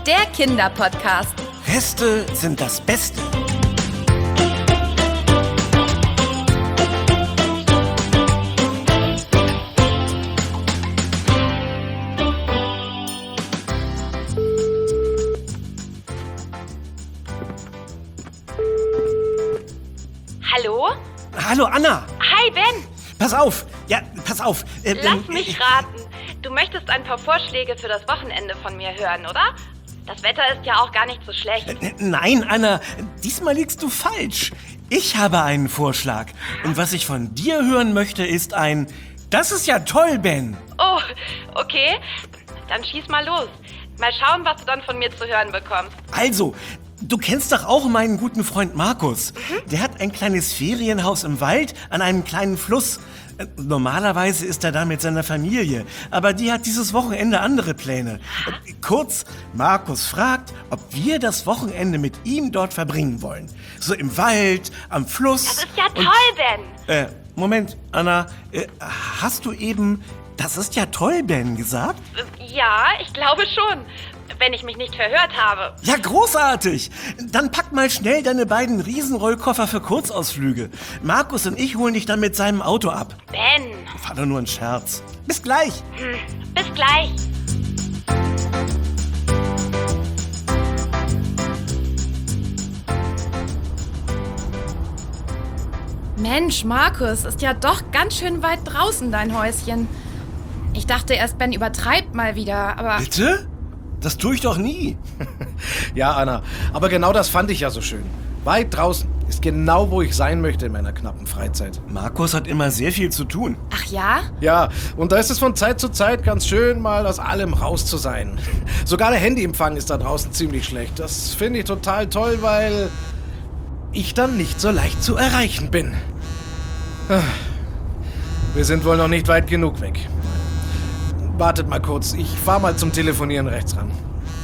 der Kinderpodcast. Reste sind das Beste. Hallo? Hallo Anna, Hi Ben, pass auf. Ja, pass auf. lass mich raten. Du möchtest ein paar Vorschläge für das Wochenende von mir hören, oder? Das Wetter ist ja auch gar nicht so schlecht. Nein, Anna, diesmal liegst du falsch. Ich habe einen Vorschlag. Und was ich von dir hören möchte, ist ein Das ist ja toll, Ben. Oh, okay. Dann schieß mal los. Mal schauen, was du dann von mir zu hören bekommst. Also, du kennst doch auch meinen guten Freund Markus. Der hat ein kleines Ferienhaus im Wald an einem kleinen Fluss. Normalerweise ist er da mit seiner Familie, aber die hat dieses Wochenende andere Pläne. Kurz, Markus fragt, ob wir das Wochenende mit ihm dort verbringen wollen. So im Wald, am Fluss. Das ist ja toll, Ben. Moment, Anna, hast du eben Das ist ja toll, Ben gesagt? Ja, ich glaube schon. Wenn ich mich nicht verhört habe. Ja, großartig! Dann pack mal schnell deine beiden Riesenrollkoffer für Kurzausflüge. Markus und ich holen dich dann mit seinem Auto ab. Ben. War doch nur ein Scherz. Bis gleich! Bis gleich. Mensch, Markus, ist ja doch ganz schön weit draußen, dein Häuschen. Ich dachte erst, Ben übertreibt mal wieder, aber... Bitte? Das tue ich doch nie. Ja, Anna, aber genau das fand ich ja so schön. Weit draußen ist genau, wo ich sein möchte in meiner knappen Freizeit. Markus hat immer sehr viel zu tun. Ach ja? Ja, und da ist es von Zeit zu Zeit ganz schön, mal aus allem raus zu sein. Sogar der Handyempfang ist da draußen ziemlich schlecht. Das finde ich total toll, weil ich dann nicht so leicht zu erreichen bin. Wir sind wohl noch nicht weit genug weg. Wartet mal kurz, ich fahr mal zum Telefonieren rechts ran.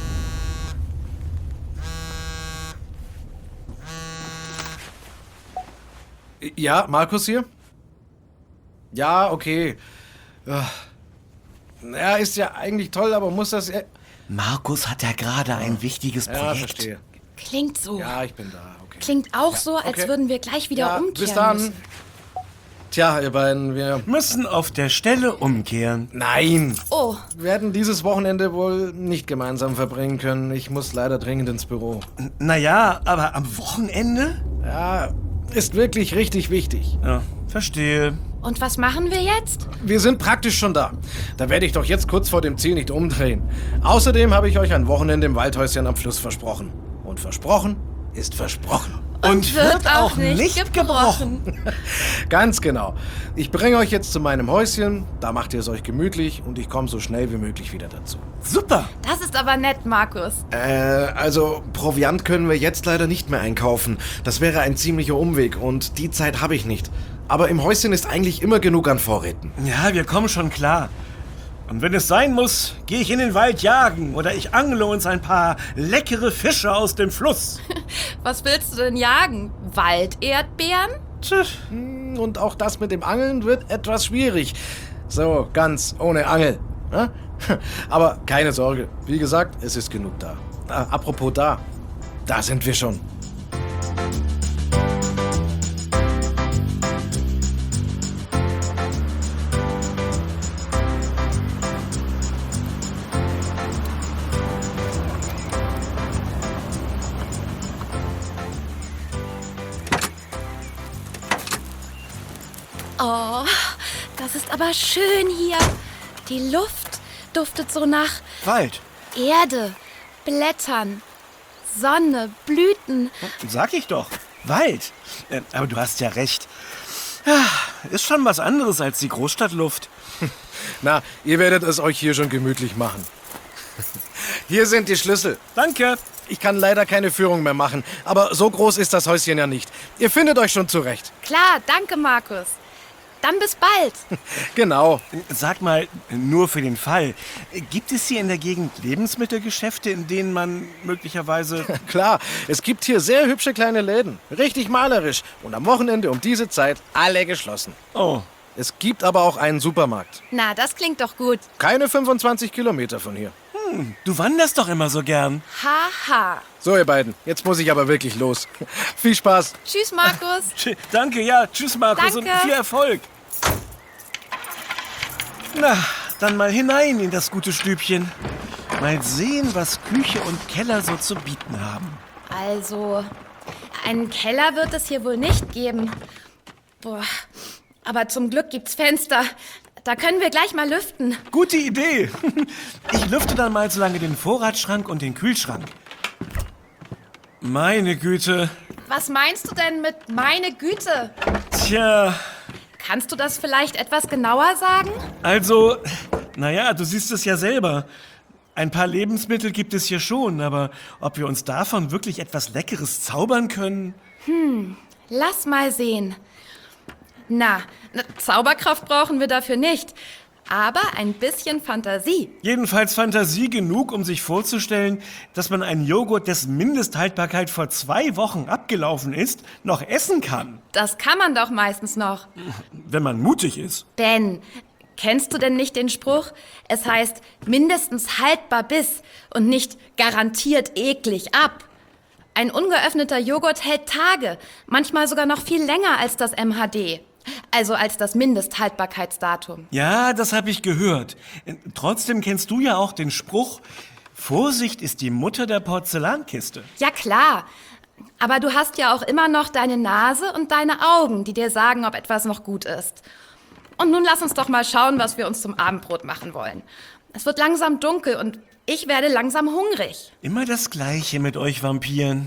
Ja, Markus hier? Ja, okay. Ja, ist ja eigentlich toll, aber muss das... Markus hat ja gerade ein wichtiges Projekt. Ja, verstehe. Klingt so. Ja, ich bin da, okay. Klingt auch so, als okay. würden wir gleich wieder Ja, umkehren bis dann. müssen. Tja, ihr beiden, wir... Müssen auf der Stelle umkehren. Nein! Oh, Werden dieses Wochenende wohl nicht gemeinsam verbringen können. Ich muss leider dringend ins Büro. Naja, aber am Wochenende? Ja, ist wirklich richtig wichtig. Ja, verstehe. und was machen wir jetzt? Wir sind praktisch schon da. Da werde ich doch jetzt kurz vor dem Ziel nicht umdrehen. Außerdem habe ich euch ein Wochenende im Waldhäuschen am Fluss versprochen. Und versprochen ist versprochen. Und wird auch nicht gebrochen. Ganz genau. Ich bringe euch jetzt zu meinem Häuschen, da macht ihr es euch gemütlich und ich komme so schnell wie möglich wieder dazu. Super. Das ist aber nett, Markus. Also Proviant können wir jetzt leider nicht mehr einkaufen. Das wäre ein ziemlicher Umweg und die Zeit habe ich nicht. Aber im Häuschen ist eigentlich immer genug an Vorräten. Ja, wir kommen schon klar. Und wenn es sein muss, gehe ich in den Wald jagen oder ich angle uns ein paar leckere Fische aus dem Fluss. Was willst du denn jagen? Walderdbeeren? Und auch das mit dem Angeln wird etwas schwierig. So, ganz ohne Angel. Ne? Aber keine Sorge. Wie gesagt, es ist genug da. Apropos da sind wir schon. Oh, das ist aber schön hier. Die Luft duftet so nach Wald. Erde, Blättern, Sonne, Blüten. Sag ich doch. Wald. Aber du hast ja recht. Ja, ist schon was anderes als die Großstadtluft. Na, ihr werdet es euch hier schon gemütlich machen. Hier sind die Schlüssel. Danke. Ich kann leider keine Führung mehr machen, aber so groß ist das Häuschen ja nicht. Ihr findet euch schon zurecht. Klar, danke, Markus. Dann bis bald. Genau. Sag mal, nur für den Fall, gibt es hier in der Gegend Lebensmittelgeschäfte, in denen man möglicherweise... Klar, es gibt hier sehr hübsche kleine Läden. Richtig malerisch. Und am Wochenende um diese Zeit alle geschlossen. Oh, Es gibt aber auch einen Supermarkt. Na, das klingt doch gut. Keine 25 Kilometer von hier. Du wanderst doch immer so gern. Haha. So, ihr beiden, jetzt muss ich aber wirklich los. Viel Spaß. Tschüss, Markus. Danke, ja. Tschüss, Markus, Danke. und viel Erfolg. Na, dann mal hinein in das gute Stübchen. Mal sehen, was Küche und Keller so zu bieten haben. Also, einen Keller wird es hier wohl nicht geben. Boah, aber zum Glück gibt's Fenster. Da können wir gleich mal lüften. Gute Idee. Ich lüfte dann mal so lange den Vorratsschrank und den Kühlschrank. Meine Güte. Was meinst du denn mit meine Güte? Tja, Kannst du das vielleicht etwas genauer sagen? also, naja, du siehst es ja selber. Ein paar Lebensmittel gibt es hier schon, aber ob wir uns davon wirklich etwas Leckeres zaubern können? Lass mal sehen. Na, Zauberkraft brauchen wir dafür nicht. Aber ein bisschen Fantasie. Jedenfalls Fantasie genug, um sich vorzustellen, dass man einen Joghurt, dessen Mindesthaltbarkeit vor 2 Wochen abgelaufen ist, noch essen kann. Das kann man doch meistens noch. Wenn man mutig ist. Ben, kennst du denn nicht den Spruch? Es heißt mindestens haltbar bis und nicht garantiert eklig ab. Ein ungeöffneter Joghurt hält Tage, manchmal sogar noch viel länger als das MHD. Also als das Mindesthaltbarkeitsdatum. Ja, das habe ich gehört. Trotzdem kennst du ja auch den Spruch, Vorsicht ist die Mutter der Porzellankiste. Ja klar, aber du hast ja auch immer noch deine Nase und deine Augen, die dir sagen, ob etwas noch gut ist. Und nun lass uns doch mal schauen, was wir uns zum Abendbrot machen wollen. Es wird langsam dunkel und ich werde langsam hungrig. Immer das Gleiche mit euch Vampiren.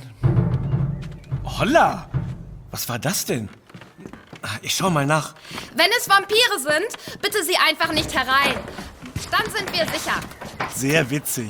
Holla! Was war das denn? Ich schau mal nach. Wenn es Vampire sind, bitte sie einfach nicht herein. Dann sind wir sicher. Sehr witzig.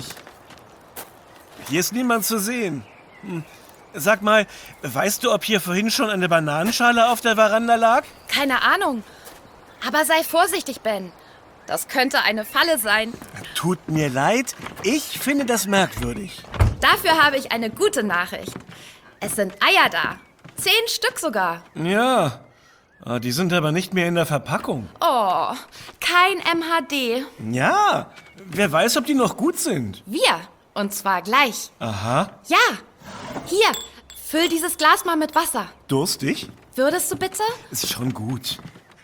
Hier ist niemand zu sehen. Sag mal, weißt du, ob hier vorhin schon eine Bananenschale auf der Veranda lag? Keine Ahnung. Aber sei vorsichtig, Ben. Das könnte eine Falle sein. Tut mir leid, ich finde das merkwürdig. Dafür habe ich eine gute Nachricht. Es sind Eier da. 10 Stück sogar. Ja, die sind aber nicht mehr in der Verpackung. Oh, kein MHD. Ja, wer weiß, ob die noch gut sind. Wir. Und zwar gleich. Aha, Ja. Hier, füll dieses Glas mal mit Wasser. durstig? Würdest du bitte? Ist schon gut.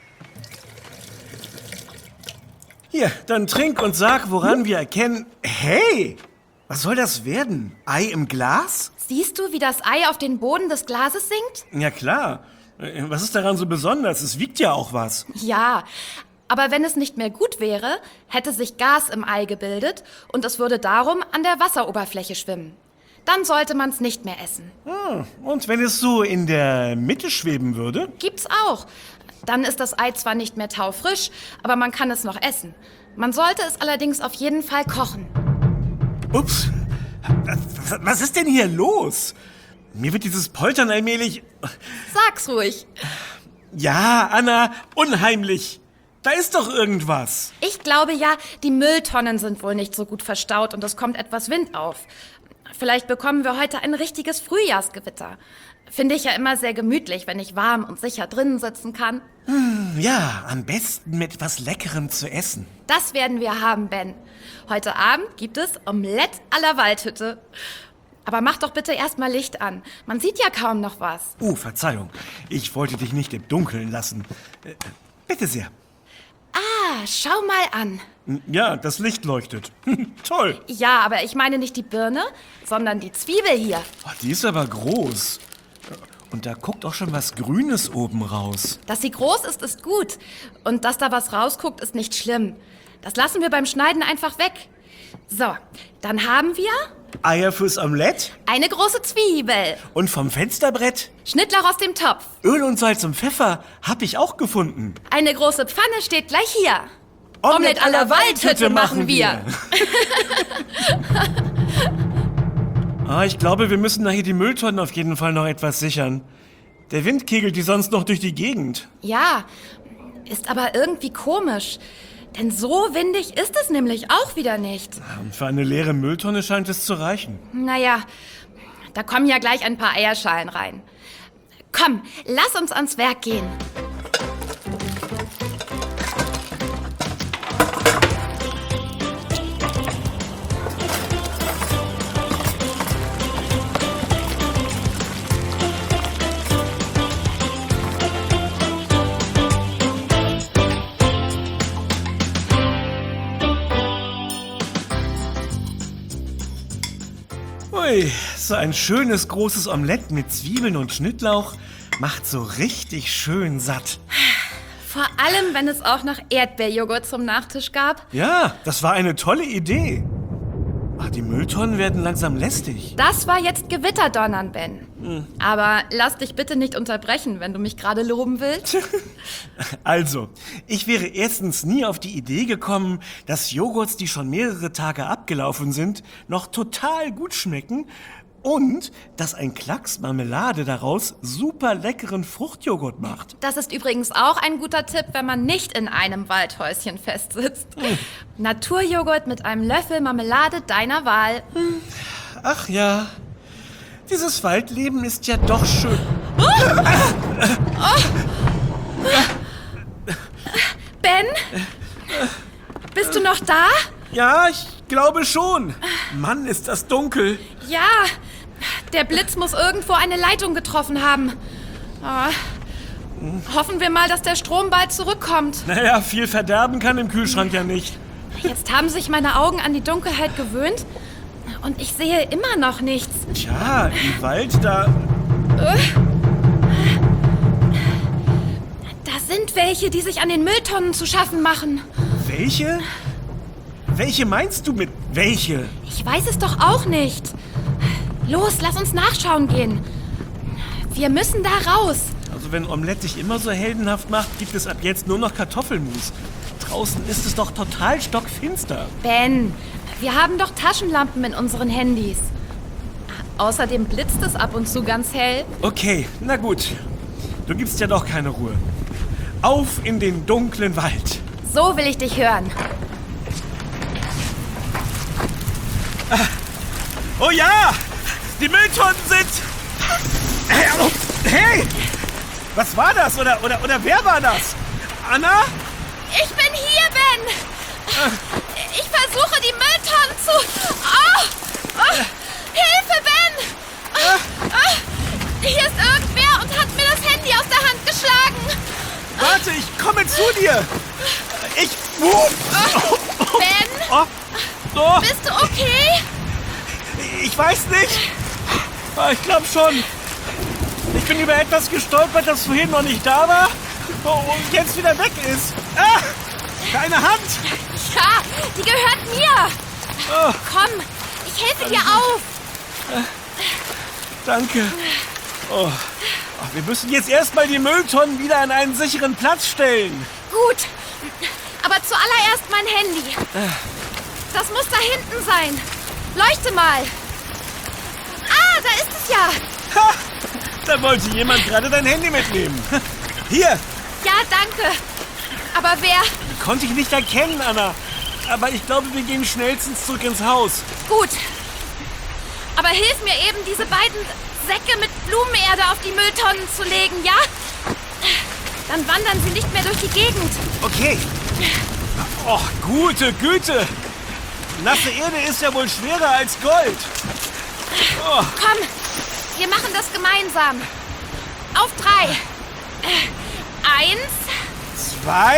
Hier, dann trink und sag, woran wir erkennen... Hey, was soll das werden? Ei im Glas? Siehst du, wie das Ei auf den Boden des Glases sinkt? Ja klar. Was ist daran so besonders? Es wiegt ja auch was. Ja, aber wenn es nicht mehr gut wäre, hätte sich Gas im Ei gebildet und es würde darum an der Wasseroberfläche schwimmen. Dann sollte man es nicht mehr essen. Und wenn es so in der Mitte schweben würde? Gibt's auch. Dann ist das Ei zwar nicht mehr taufrisch, aber man kann es noch essen. Man sollte es allerdings auf jeden Fall kochen. Ups. Was ist denn hier los? Mir wird dieses Poltern allmählich... Sag's ruhig. Ja, Anna, unheimlich. Da ist doch irgendwas. Ich glaube ja, die Mülltonnen sind wohl nicht so gut verstaut und es kommt etwas Wind auf. Vielleicht bekommen wir heute ein richtiges Frühjahrsgewitter. Finde ich ja immer sehr gemütlich, wenn ich warm und sicher drinnen sitzen kann. Ja, am besten mit etwas Leckerem zu essen. Das werden wir haben, Ben. Heute Abend gibt es Omelette à la Waldhütte. Aber mach doch bitte erstmal Licht an. Man sieht ja kaum noch was. Verzeihung. Ich wollte dich nicht im Dunkeln lassen. Bitte sehr. Ah, schau mal an. Ja, das Licht leuchtet. Toll. Ja, aber ich meine nicht die Birne, sondern die Zwiebel hier. Die ist aber groß. Und da guckt auch schon was Grünes oben raus. Dass sie groß ist, ist gut. Und dass da was rausguckt, ist nicht schlimm. Das lassen wir beim Schneiden einfach weg. So, dann haben wir Eier fürs Omelett eine große Zwiebel, und vom Fensterbrett Schnittlauch aus dem Topf. Öl und Salz und Pfeffer hab ich auch gefunden. Eine große Pfanne steht gleich hier. Omelette à la Waldhütte machen wir. Ich glaube, wir müssen nachher die Mülltonnen auf jeden Fall noch etwas sichern. Der Wind kegelt die sonst noch durch die Gegend. Ja, ist aber irgendwie komisch. Denn so windig ist es nämlich auch wieder nicht. Für eine leere Mülltonne scheint es zu reichen. Naja, da kommen ja gleich ein paar Eierschalen rein. Komm, lass uns ans Werk gehen. Hui, so ein schönes großes Omelett mit Zwiebeln und Schnittlauch macht so richtig schön satt. Vor allem, wenn es auch noch Erdbeerjoghurt zum Nachtisch gab. Ja, das war eine tolle Idee. Ach, die Mülltonnen werden langsam lästig. Das war jetzt Gewitterdonnern, Ben. Aber lass dich bitte nicht unterbrechen, wenn du mich gerade loben willst. Also, ich wäre erstens nie auf die Idee gekommen, dass Joghurts, die schon mehrere Tage abgelaufen sind, noch total gut schmecken und dass ein Klacks Marmelade daraus super leckeren Fruchtjoghurt macht. Das ist übrigens auch ein guter Tipp, wenn man nicht in einem Waldhäuschen festsitzt. Naturjoghurt mit einem Löffel Marmelade deiner Wahl. Ach ja, dieses Waldleben ist ja doch schön. Ben? Bist du noch da? Ja, ich glaube schon. Mann, ist das dunkel. Ja, der Blitz muss irgendwo eine Leitung getroffen haben. Hoffen wir mal, dass der Strom bald zurückkommt. Naja, viel verderben kann im Kühlschrank ja nicht. Jetzt haben sich meine Augen an die Dunkelheit gewöhnt und ich sehe immer noch nichts. Tja, im Wald da... Da sind welche, die sich an den Mülltonnen zu schaffen machen. Welche? Welche meinst du mit welche? Ich weiß es doch auch nicht. Los, lass uns nachschauen gehen. Wir müssen da raus. Also wenn Omelette dich immer so heldenhaft macht, gibt es ab jetzt nur noch Kartoffelmus. Draußen ist es doch total stockfinster. Ben, wir haben doch Taschenlampen in unseren Handys. Außerdem blitzt es ab und zu ganz hell. Okay, na gut. Du gibst ja doch keine Ruhe. Auf in den dunklen Wald. So will ich dich hören. Oh ja! Die Mülltonnen sind... Hey! Was war das? Oder wer war das? Anna? Ich bin hier, Ben! Ich versuche, die Mülltonnen zu... Hilfe, Ben! Hier ist irgendwer und hat mir das Handy aus der Hand geschlagen. Warte, ich komme zu dir! Ben? Oh, Bist du okay? ich weiß nicht. Ich glaube schon. Ich bin über etwas gestolpert, das vorhin noch nicht da war und jetzt wieder weg ist. Deine Hand! Ja, die gehört mir. Komm, ich helfe dir auf. Danke. Wir müssen jetzt erstmal die Mülltonnen wieder an einen sicheren Platz stellen. Gut, aber zuallererst mein Handy. Das muss da hinten sein. Leuchte mal. Da ist es ja. Ha! Da wollte jemand gerade dein Handy mitnehmen. Hier! Ja, danke. Aber wer? Konnte ich nicht erkennen, Anna. Aber ich glaube, wir gehen schnellstens zurück ins Haus. Gut. Aber hilf mir eben, diese beiden Säcke mit Blumenerde auf die Mülltonnen zu legen, ja? Dann wandern sie nicht mehr durch die Gegend. Okay. Oh, gute Güte. Nasse Erde ist ja wohl schwerer als Gold. Oh. Komm, wir machen das gemeinsam. Auf 3. 1, 2,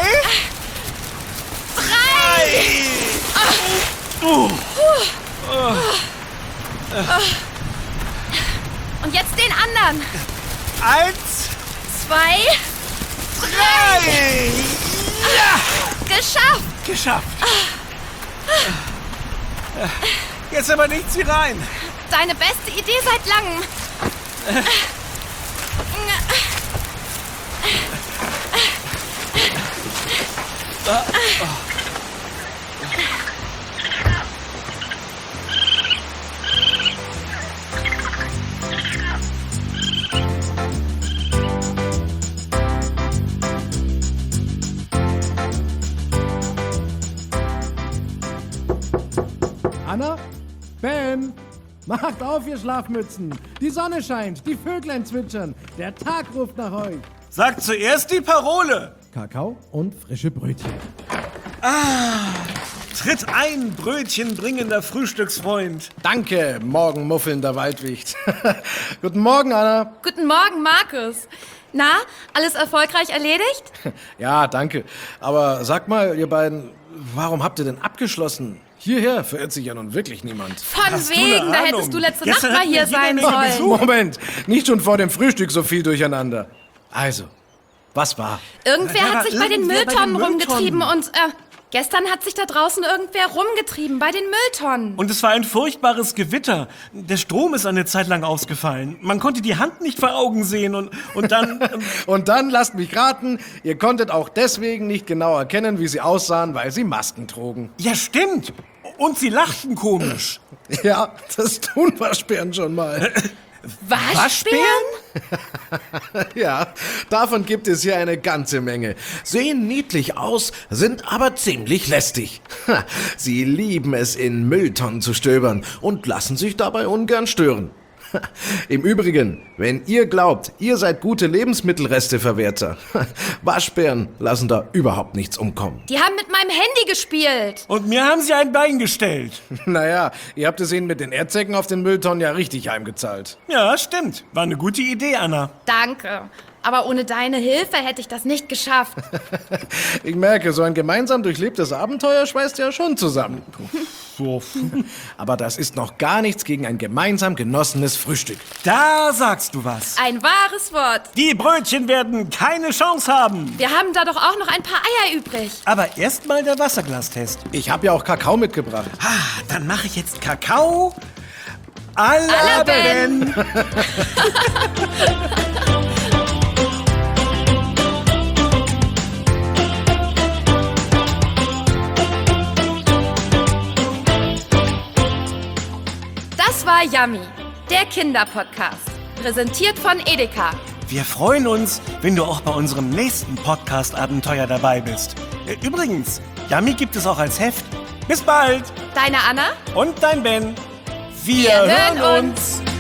3. Und jetzt den anderen. 1, 2, 3. Ja! Geschafft. Geschafft. Jetzt aber nichts wie rein. Deine beste Idee seit langem. Anna? Ben? Macht auf, ihr Schlafmützen! Die Sonne scheint, die Vöglein zwitschern, der Tag ruft nach euch! Sag zuerst die Parole. Kakao und frische Brötchen. Tritt ein, Brötchen bringender Frühstücksfreund. Danke, morgenmuffelnder Waldwicht. Guten Morgen, Anna. Guten Morgen, Markus. Na, alles erfolgreich erledigt? Ja, danke. Aber sag mal, ihr beiden, warum habt ihr denn abgeschlossen? Hierher verirrt sich ja nun wirklich niemand. Von Hast du eine wegen, da Ahnung? hättest du letzte Nacht Gestern mal hatten hier wir jede sein Menge sollen. Besuch. Moment, nicht schon vor dem Frühstück so viel durcheinander. Also, was war? Irgendwer Ja, hat sich bei den irgendwer bei den Mülltonnen rumgetrieben Mülltonnen. und gestern hat sich da draußen irgendwer rumgetrieben bei den Mülltonnen. Und es war ein furchtbares Gewitter. Der Strom ist eine Zeit lang ausgefallen. Man konnte die Hand nicht vor Augen sehen und dann... Und dann, lasst mich raten, ihr konntet auch deswegen nicht genau erkennen, wie sie aussahen, weil sie Masken trugen. ja, stimmt. Und sie lachten komisch. Ja, das tun Waschbären schon mal. Waschbären? Ja, davon gibt es hier eine ganze Menge. Sehen niedlich aus, sind aber ziemlich lästig. Sie lieben es, in Mülltonnen zu stöbern und lassen sich dabei ungern stören. Im Übrigen, wenn ihr glaubt, ihr seid gute Lebensmittelresteverwerter, Waschbären lassen da überhaupt nichts umkommen. Die haben mit meinem Handy gespielt. Und mir haben sie ein Bein gestellt. Naja, ihr habt es ihnen mit den Erdsäcken auf den Mülltonnen ja richtig heimgezahlt. Ja, stimmt. War eine gute Idee, Anna. Danke. Aber ohne deine Hilfe hätte ich das nicht geschafft. Ich merke, so ein gemeinsam durchlebtes Abenteuer schweißt ja schon zusammen. So. Aber das ist noch gar nichts gegen ein gemeinsam genossenes Frühstück. Da sagst du was. Ein wahres Wort. Die Brötchen werden keine Chance haben. Wir haben da doch auch noch ein paar Eier übrig. Aber erst mal der Wasserglastest. Ich habe ja auch Kakao mitgebracht. Dann mache ich jetzt Kakao. À la Ben. Das war Yummy, der Kinderpodcast. Präsentiert von Edeka. Wir freuen uns, wenn du auch bei unserem nächsten Podcast-Abenteuer dabei bist. Übrigens, Yummy gibt es auch als Heft. Bis bald. Deine Anna? Und dein Ben. Wir hören uns.